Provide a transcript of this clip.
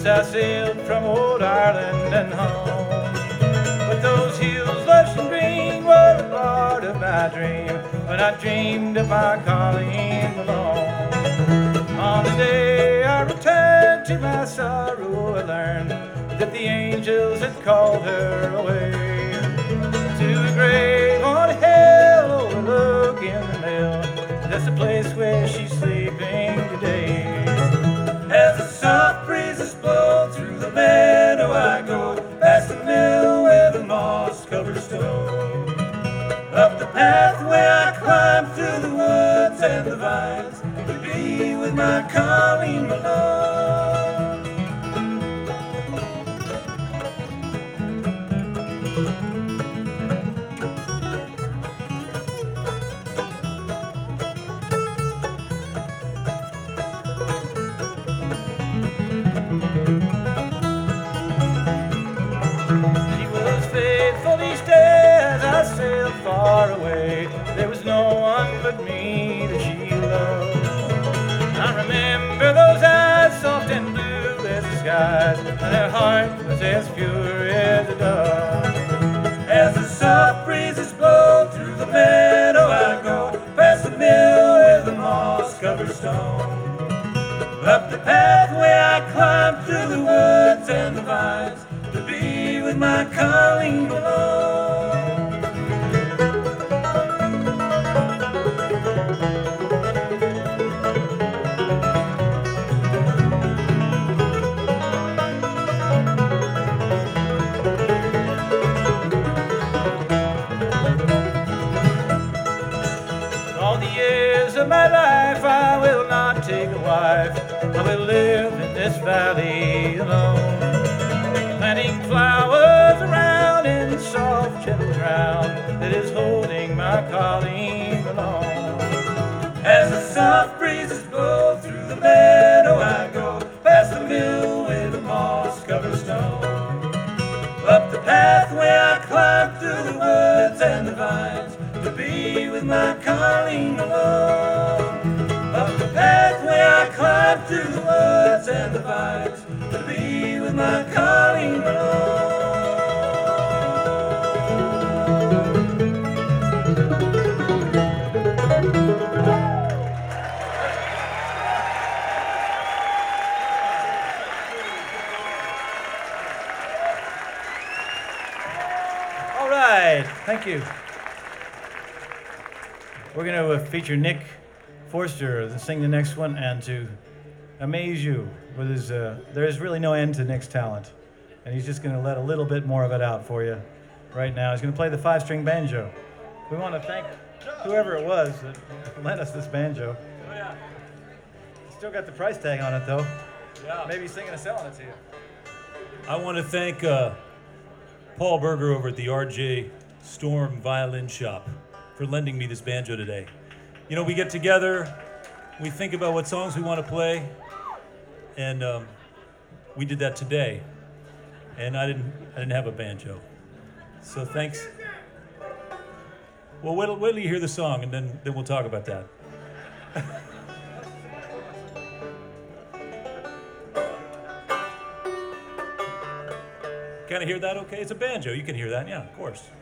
I sailed from old Ireland and home. But those hills, lush and green, were a part of my dream when I dreamed of my calling alone. On the day I returned to my sorrow, I learned that the angels had called her away to a grave on a hill overlooking the mill. That's the place where she's sleeping today. As the soft breezes blow through the meadow, I go past the mill where the moss covered stone. Up the pathway I climb through the woods and the vines to be with my Colleen Malone. She was faithful each day as I sailed far away. There was no one but me that she loved. I remember those eyes, soft and blue as the skies, and her heart was as pure as a dove. As the soft breezes blow through the meadow, I go past the mill with the moss-covered stone. Up the pathway I climb through the woods and the vines to be with my Colleen Malone. All the years of my life I will not take a wife. I will live in this valley alone, planting flowers around in the soft gentle ground that is holding my Colleen Malone. As the soft breezes blow through the meadow, I go past the mill with the moss-covered stone. Up the pathway I climb through the woods and the vines to be with my Colleen Malone. Up the pathway I climb through the woods and the vines to be with my Colleen Malone. All right, thank you. We're going to feature Nick Forster to sing the next one and to amaze you with his, there's really no end to Nick's talent. And he's just going to let a little bit more of it out for you right now. He's going to play the 5-string banjo. We want to thank whoever it was that lent us this banjo. Oh, yeah. Still got the price tag on it, though. Yeah. Maybe he's thinking of selling it to you. I want to thank Paul Berger over at the RJ Storm Violin Shop for lending me this banjo today. You know, we get together, we think about what songs we want to play, and we did that today. And I didn't have a banjo, so thanks. Well, wait till you hear the song, and then we'll talk about that. Kind of hear that okay? It's a banjo. You can hear that, yeah, of course.